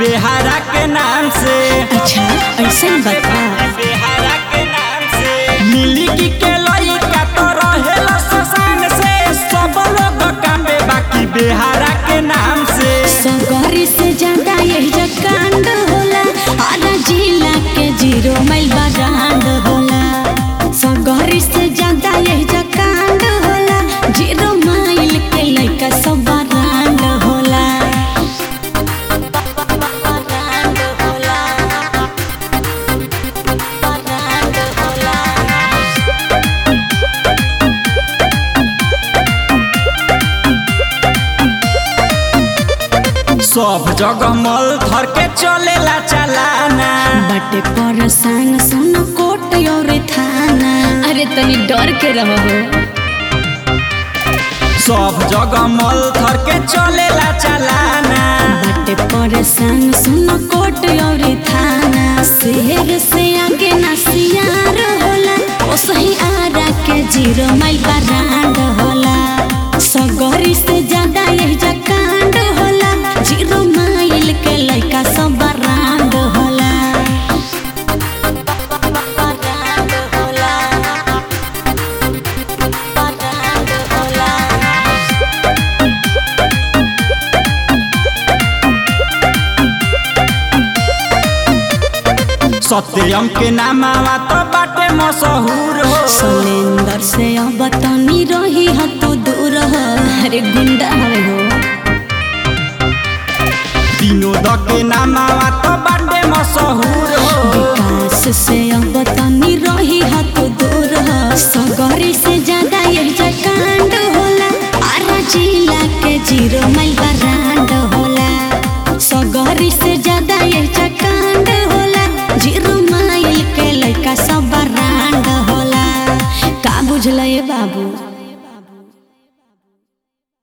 बेहारा के नाम से। अच्छा ऐसा बता बेहारा के नाम से मिली की के लइका तो रहेला शशान से। सब लोग कामे बाकी बेहारा के नाम से। सगरी से ज्यादा यही जकांड होला आरा जिला के 0 माइल बरांड होला। सगरी से ज्यादा यही जकांड होला 0 माइल के लइका सब बरांड होला। बरांड होला बरांड होला। सब जगह मल धर के चलेला चलाना। बटे परसान सुन कोट और थाना। अरे तनी डर के रहो। सब जगह मल धर के चलेला चलाना। बटे परसान सुन कोट और थाना। शहर से आगे ना सियार होला ओ सही आरा के 0 माइल बरांड होला। सगरी से ज्यादा यही जकांड होला 0 माइल के लइका सब बरांड होला। बरांड होला बरांड होला। सत्यम के नामावा तो बाटे मशहूर हो। सलेंदर से अब तनी रही ह तू दूर हो। अरे गुंडा हवे हो। विनोद के नामावा तो बाटे मशहूर हो। विकास से अब तनी रही ह तू दूर हो। सगरी से ज्यादा यही जकांड होला आरा जिला के 0 माइल बरांड होला। सगरी से ज्यादा यही जकांड होला 0 माइल के लइका सब बरांड होला। का बुझल ए बाबू।